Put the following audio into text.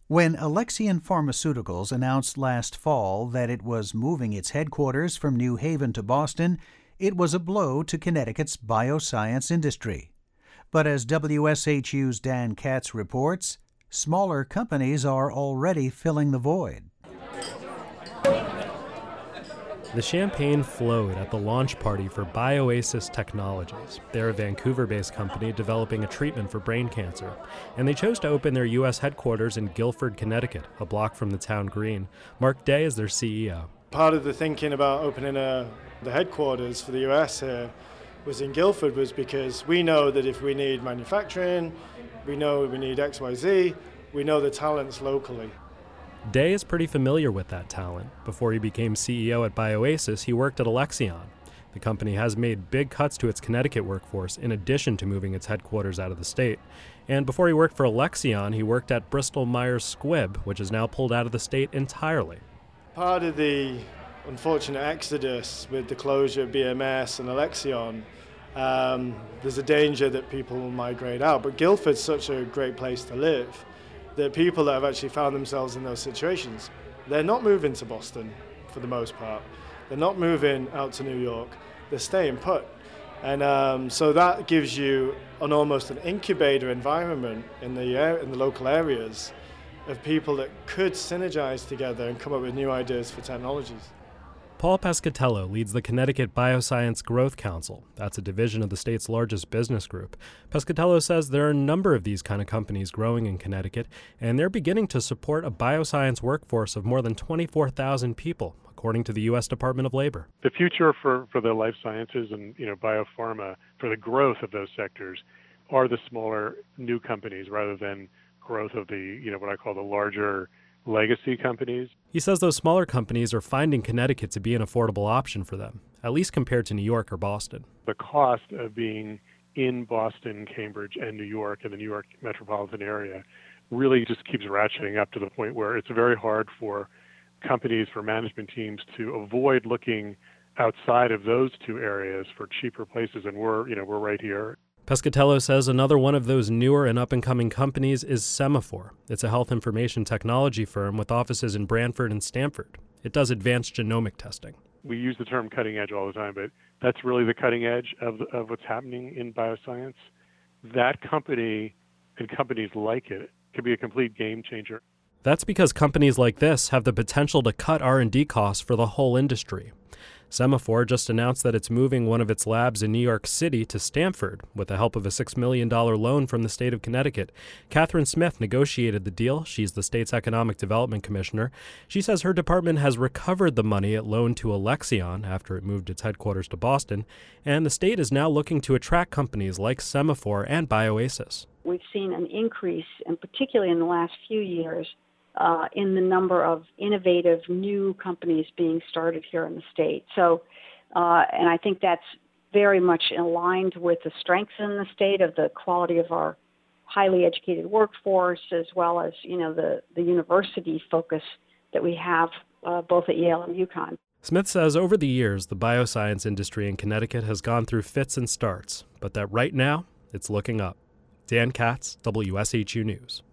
When Alexion Pharmaceuticals announced last fall that it was moving its headquarters from New Haven to Boston, it was a blow to Connecticut's bioscience industry. But as WSHU's Dan Katz reports, smaller companies are already filling the void. The champagne flowed at the launch party for BioAsis Technologies. They're a Vancouver-based company developing a treatment for brain cancer, and they chose to open their U.S. headquarters in Guilford, Connecticut, a block from the town green. Mark Day is their CEO. Part of the thinking about opening the headquarters for the U.S. here was in Guilford was because we know that if we need manufacturing, we know we need XYZ, we know the talents locally. Day is pretty familiar with that talent. Before he became CEO at BioAsis, he worked at Alexion. The company has made big cuts to its Connecticut workforce in addition to moving its headquarters out of the state. And before he worked for Alexion, he worked at Bristol Myers Squibb, which is now pulled out of the state entirely. Part of the unfortunate exodus with the closure of BMS and Alexion, there's a danger that people will migrate out. But Guilford's such a great place to live. The people that have actually found themselves in those situations, they're not moving to Boston for the most part. They're not moving out to New York. They're staying put. And so that gives you almost an incubator environment in the local areas of people that could synergize together and come up with new ideas for technologies. Paul Pescatello leads the Connecticut Bioscience Growth Council. That's a division of the state's largest business group. Pescatello says there are a number of these kind of companies growing in Connecticut, and they're beginning to support a bioscience workforce of more than 24,000 people, according to the U.S. Department of Labor. The future for the life sciences and biopharma, for the growth of those sectors, are the smaller new companies rather than growth of the what I call the larger legacy companies. He says those smaller companies are finding Connecticut to be an affordable option for them, at least compared to New York or Boston. The cost of being in Boston, Cambridge, and New York, and the New York metropolitan area, really just keeps ratcheting up to the point where it's very hard for companies, for management teams to avoid looking outside of those two areas for cheaper places, and we're right here. Pescatello says another one of those newer and up-and-coming companies is Semaphore. It's a health information technology firm with offices in Brantford and Stamford. It does advanced genomic testing. We use the term cutting edge all the time, but that's really the cutting edge of what's happening in bioscience. That company and companies like it could be a complete game changer. That's because companies like this have the potential to cut R&D costs for the whole industry. Semaphore just announced that it's moving one of its labs in New York City to Stamford with the help of a $6 million loan from the state of Connecticut. Catherine Smith negotiated the deal. She's the state's economic development commissioner. She says her department has recovered the money it loaned to Alexion after it moved its headquarters to Boston, and the state is now looking to attract companies like Semaphore and BioAsis. We've seen an increase, and particularly in the last few years, in the number of innovative new companies being started here in the state. So, and I think that's very much aligned with the strengths in the state of the quality of our highly educated workforce, as well as, the university focus that we have both at Yale and UConn. Smith says over the years, the bioscience industry in Connecticut has gone through fits and starts, but that right now, it's looking up. Dan Katz, WSHU News.